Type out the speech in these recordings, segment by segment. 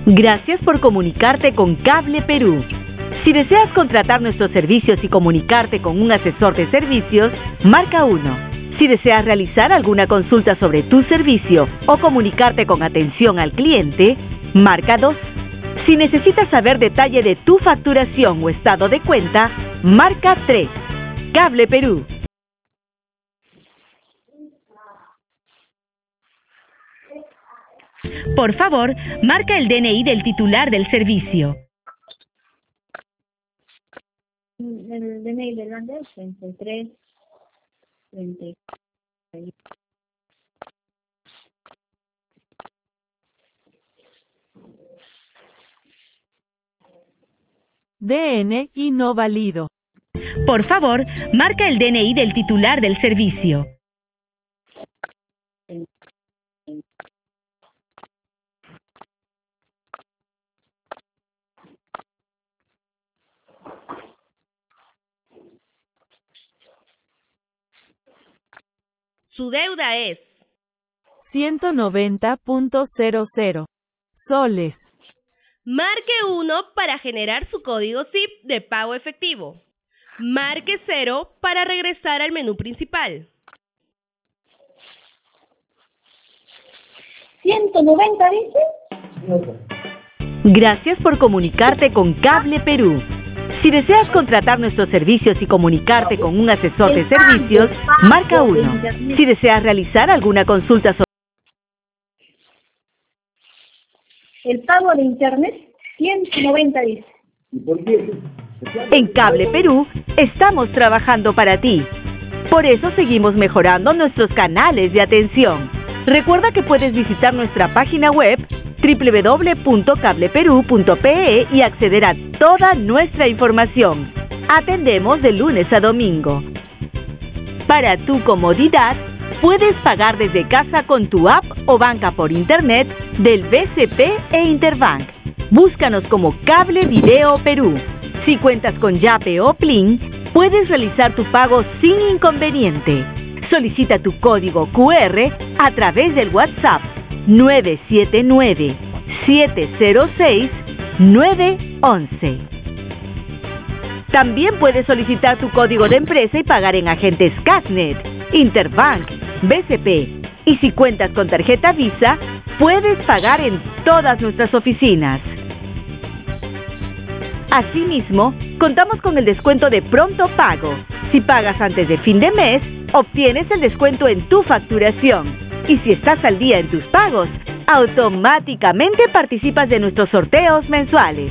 Gracias por comunicarte con Cable Perú. Si deseas contratar nuestros servicios y comunicarte con un asesor de servicios, marca 1. Si deseas realizar alguna consulta sobre tu servicio o comunicarte con atención al cliente, marca 2. Si necesitas saber detalle de tu facturación o estado de cuenta, marca 3. Cable Perú. Por favor, marca el DNI del titular del servicio. El DNI del Lander, 33, 30. DNI no válido. Por favor, marca el DNI del titular del servicio. Su deuda es 190.00 soles. Marque 1 para generar su código SIP de pago efectivo. Marque 0 para regresar al menú principal. 190, dice. Gracias por comunicarte con Cable Perú. Si deseas contratar nuestros servicios y comunicarte con un asesor de servicios, marca 1. Si deseas realizar alguna consulta sobre El pago de internet, 190, dice. En Cable Perú, estamos trabajando para ti. Por eso seguimos mejorando nuestros canales de atención. Recuerda que puedes visitar nuestra página web www.cableperú.pe y acceder a toda nuestra información. Atendemos de lunes a domingo. Para tu comodidad, puedes pagar desde casa con tu app o banca por internet del BCP e Interbank. Búscanos como Cable Video Perú. Si cuentas con Yape o Plin, puedes realizar tu pago sin inconveniente. Solicita tu código QR a través del WhatsApp 979-706-911. También puedes solicitar tu código de empresa y pagar en agentes Casnet, Interbank, BCP. Y si cuentas con tarjeta Visa, puedes pagar en todas nuestras oficinas. Asimismo, contamos con el descuento de pronto pago. Si pagas antes de fin de mes, obtienes el descuento en tu facturación. Y si estás al día en tus pagos, automáticamente participas de nuestros sorteos mensuales.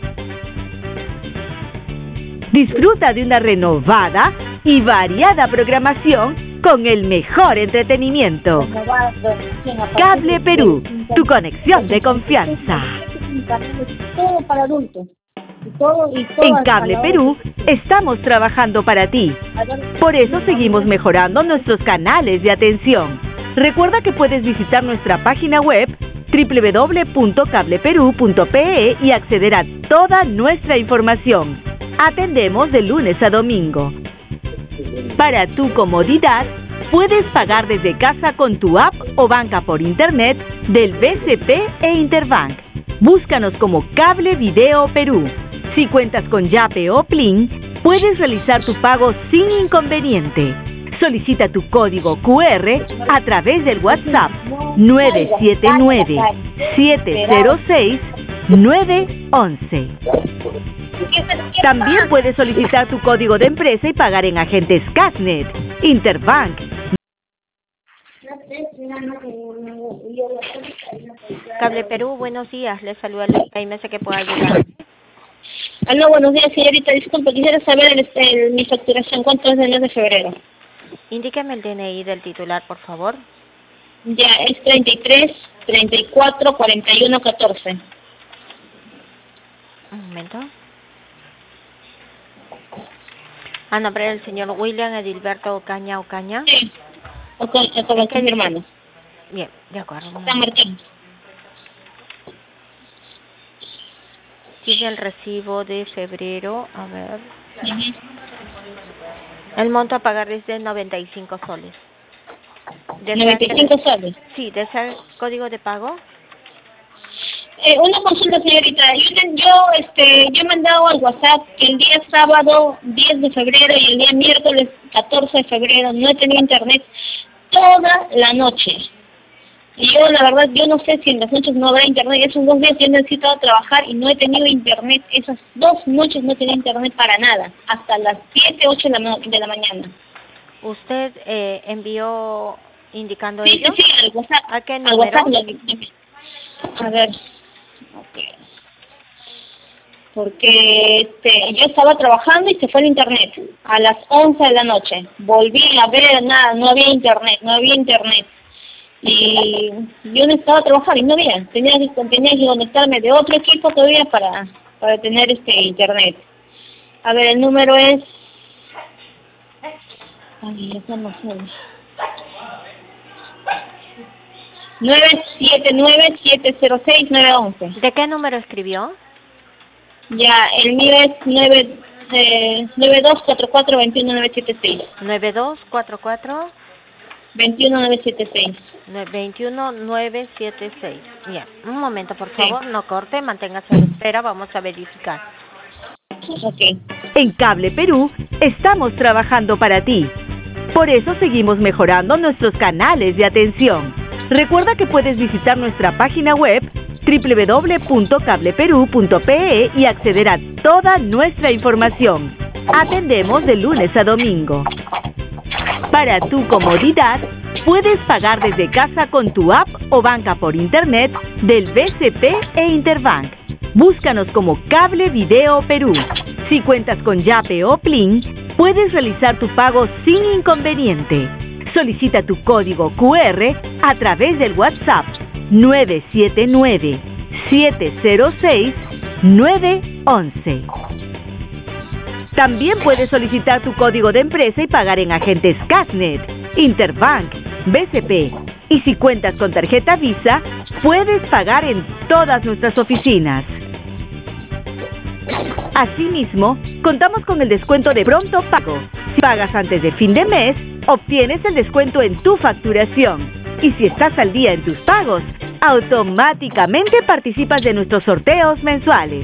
Disfruta de una renovada y variada programación con el mejor entretenimiento. Cable Perú, tu conexión de confianza. Todo para adultos. En Cable Perú estamos trabajando para ti. Por eso seguimos mejorando nuestros canales de atención. Recuerda que puedes visitar nuestra página web www.cableperú.pe y acceder a toda nuestra información. Atendemos de lunes a domingo. Para tu comodidad, puedes pagar desde casa con tu app o banca por internet del BCP e Interbank. Búscanos como Cable Video Perú. Si cuentas con Yape o Plin, puedes realizar tu pago sin inconveniente. Solicita tu código QR a través del WhatsApp 979-706-911. También puedes solicitar tu código de empresa y pagar en agentes Casnet, Interbank. Cable Perú, buenos días. Les saluda la mesa que pueda ayudar. Aló, buenos días, señorita. Disculpe, quisiera saber mi facturación. ¿Cuánto es del mes de febrero? Indíqueme el DNI del titular, por favor. Ya, es 33, 34, 41, 14. Un momento. A nombre del señor William Edilberto Ocaña Ocaña. Sí, Ocaña, con mi hermano. Bien, de acuerdo. San Martín. Sigue el recibo de febrero. A ver. El monto a pagar es de 95 soles. 95 soles. Sí, ¿desea el código de pago? Una consulta, señorita. Yo he mandado al WhatsApp que el día sábado 10 de febrero y el día miércoles 14 de febrero no he tenido internet toda la noche. Y yo, la verdad, yo no sé si en las noches no habrá internet. Esos 2 días yo he necesitado trabajar y no he tenido internet. Esas 2 noches no he tenido internet para nada. Hasta las 7, 8 de la mañana. ¿Usted envió indicando Sí, ello? sí, al WhatsApp. ¿A qué Al número? WhatsApp a ver. Okay. Porque yo estaba trabajando y se fue el internet a las 11 de la noche. Volví a ver nada, no había internet. Y yo necesitaba trabajar y no había. Tenía que conectarme de otro equipo todavía para tener internet. A ver, el número es... Ay, ya estamos solos. 979-706-911. ¿De qué número escribió? Ya, el mío es 9244-21976. 9244 21976. 21976. Bien, un momento, por favor, no corte, manténgase a la espera, vamos a verificar. Ok. En Cable Perú estamos trabajando para ti. Por eso seguimos mejorando nuestros canales de atención. Recuerda que puedes visitar nuestra página web www.cableperú.pe y acceder a toda nuestra información. Atendemos de lunes a domingo. Para tu comodidad, puedes pagar desde casa con tu app o banca por internet del BCP e Interbank. Búscanos como Cable Video Perú. Si cuentas con Yape o Plin, puedes realizar tu pago sin inconveniente. Solicita tu código QR a través del WhatsApp 979-706-911. También puedes solicitar tu código de empresa y pagar en agentes Casnet, Interbank, BCP. Y si cuentas con tarjeta Visa, puedes pagar en todas nuestras oficinas. Asimismo, contamos con el descuento de pronto pago. Si pagas antes de fin de mes, obtienes el descuento en tu facturación. Y si estás al día en tus pagos, automáticamente participas de nuestros sorteos mensuales.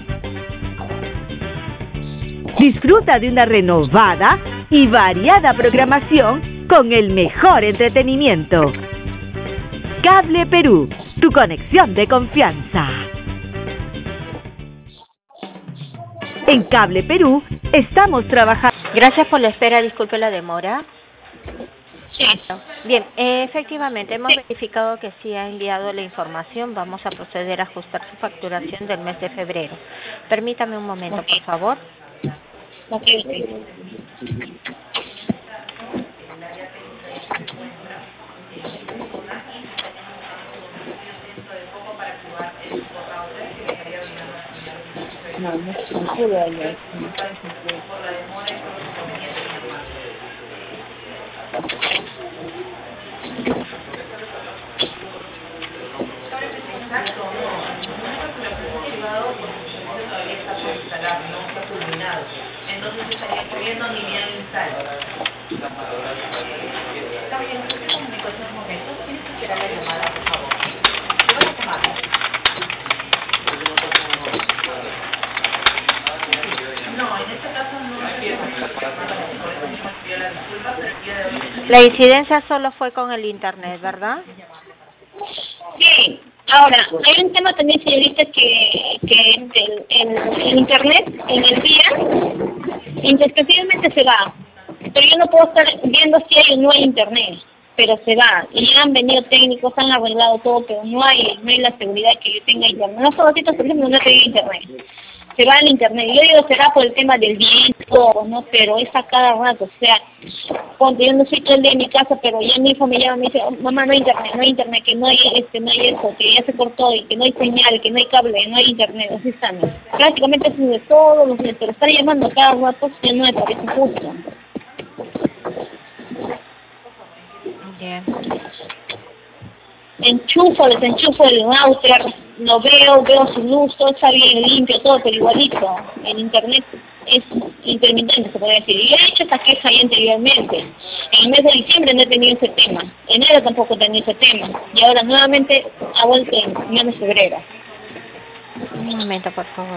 Disfruta de una renovada y variada programación con el mejor entretenimiento. Cable Perú, tu conexión de confianza. En Cable Perú estamos trabajando. Gracias por la espera, disculpe la demora. Sí. Bien, efectivamente hemos verificado que sí ha enviado la información. Vamos a proceder a ajustar su facturación del mes de febrero. Permítame un momento, por favor. Ok. Entonces estaría corriendo ni bien instala. Está bien, no te comunico en esos momentos. Tienes que esperar la llamada, por favor. ¿Te vas a llamar? No, en este caso no se La incidencia solo fue con el internet, ¿verdad? Sí. Ahora, hay un tema también, señorita, que el internet en el día indescriptiblemente se va. Pero yo no puedo estar viendo si hay o no hay internet, pero se va. Y ya han venido técnicos, han arreglado todo, pero no hay la seguridad que yo tenga internet. Los robotitos, por ejemplo, no tengo internet. Se va el internet. Yo digo, será por el tema del viento, ¿no? Pero es a cada rato. O sea, ponte, yo no soy todo el día en mi casa, pero ya mi hijo me llama y me dice, oh, mamá, no hay internet, que no hay no hay eso, que ya se cortó, y que no hay señal, que no hay cable, no hay internet. Así estamos. Prácticamente eso es de todos los días, pero estar llamando a cada rato ya no me parece justo. Bien. Enchufo, desenchufo el router, lo veo su luz, todo está bien limpio, todo, pero igualito. El internet es intermitente, se puede decir. Y he hecho esa queja ya anteriormente. En el mes de diciembre no he tenido ese tema. Enero tampoco he tenido ese tema. Y ahora nuevamente ha vuelto en mes de febrero. Un momento, por favor.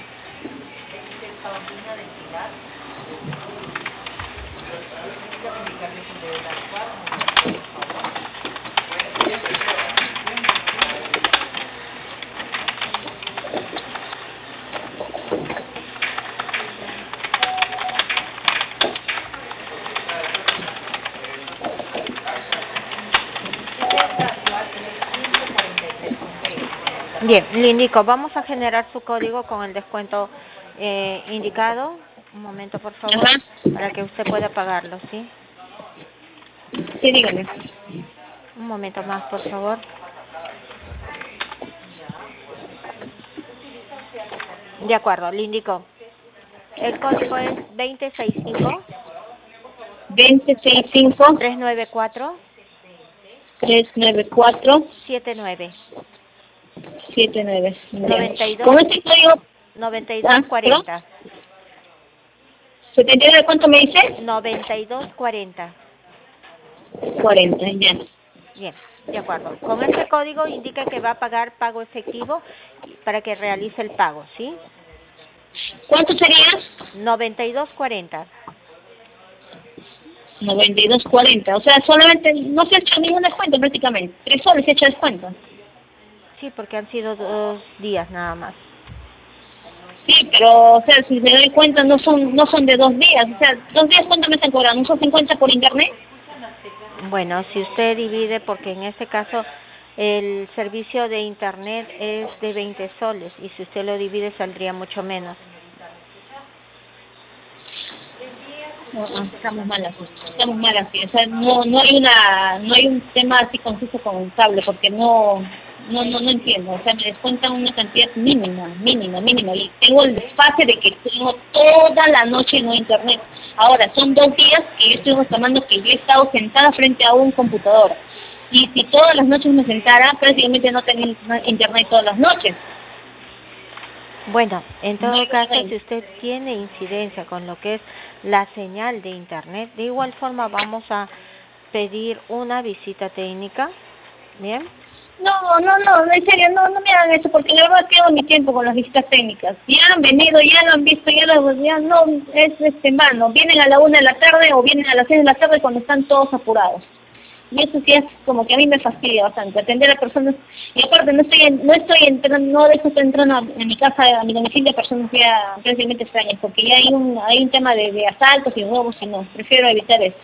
Bien, le indico, vamos a generar su código con el descuento indicado. Un momento, por favor, para que usted pueda pagarlo, ¿sí? Sí, dígame. Un momento más, por favor. De acuerdo, le indico. El código es 2065 2065 394 394 79 79. 92 Con este código 9240 79, ¿cuánto me dice? 9240. 40, ya. Bien, de acuerdo. Con este código indica que va a pagar pago efectivo para que realice el pago, ¿sí? ¿Cuánto sería? 9240. 92.40, o sea, solamente no se ha hecho ningún descuento prácticamente. 3 soles se ha hecho descuento. Sí, porque han sido 2 días nada más. Sí, pero, o sea, si me doy cuenta, no son de 2 días. O sea, 2 días, ¿cuánto me están cobrando? ¿Un sol 50 por internet? Bueno, si usted divide, porque en este caso el servicio de internet es de 20 soles y si usted lo divide saldría mucho menos. Estamos mal así, o sea, no hay un tema así conciso con el cable, porque no entiendo, o sea, me descuentan una cantidad mínima, y tengo el desfase de que tengo toda la noche no internet. Ahora, son 2 días que yo estoy reclamando que yo he estado sentada frente a un computador, y si todas las noches me sentara, prácticamente no tenía internet todas las noches. Bueno, en todo No, caso, si usted tiene incidencia con lo que es la señal de internet, de igual forma vamos a pedir una visita técnica, ¿bien? No, en serio, no me hagan eso, porque la verdad pierdo mi tiempo con las visitas técnicas. Ya han venido, ya lo han visto, ya no, es en vano. Vienen a la 1 de la tarde o vienen a las 6 de la tarde cuando están todos apurados. Y eso sí es como que a mí me fastidia bastante, atender a personas, y aparte no dejo estar entrando en mi casa, a mi domicilio, a personas ya prácticamente extrañas, porque ya hay un tema de asaltos y robos, y no, prefiero evitar eso.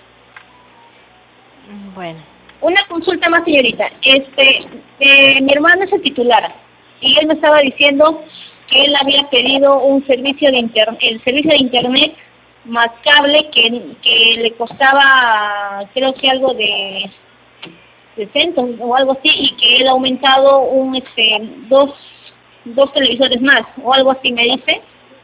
Bueno. Una consulta más, señorita. Mi hermano es el titular y él me estaba diciendo que él había pedido un servicio el servicio de internet más cable que le costaba, creo que algo de 60 o algo así, y que él ha aumentado dos televisores más o algo así, me dice.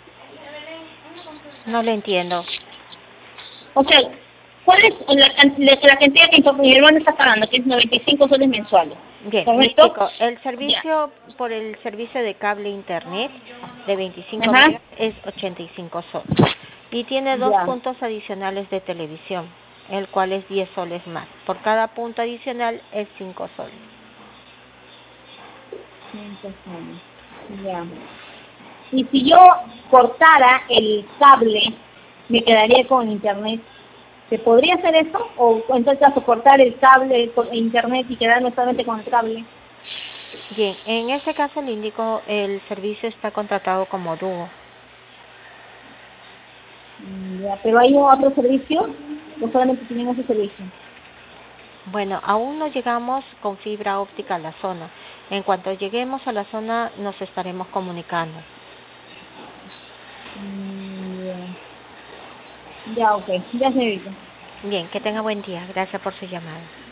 No le entiendo. O sea, ¿cuál es la cantidad que mi hermano está pagando? Que es 95 soles mensuales. Bien, ¿Correcto? explico. El servicio por el servicio de cable internet de 25 Ajá. megas es 85 soles. Y tiene 2 Ya. puntos adicionales de televisión, el cual es 10 soles más. Por cada punto adicional es 5 soles. 5 soles. Ya. Y si yo cortara el cable, me quedaría con internet. ¿Se podría hacer eso? ¿O en todo caso cortar el cable con internet y quedarme solamente con el cable? Bien, en ese caso le indico, el servicio está contratado como dúo. Ya, ¿pero hay otro servicio o solamente tenemos ese servicio? Bueno, aún no llegamos con fibra óptica a la zona. En cuanto lleguemos a la zona nos estaremos comunicando. Ya, ok. Ya, señorita. Bien, que tenga buen día. Gracias por su llamada.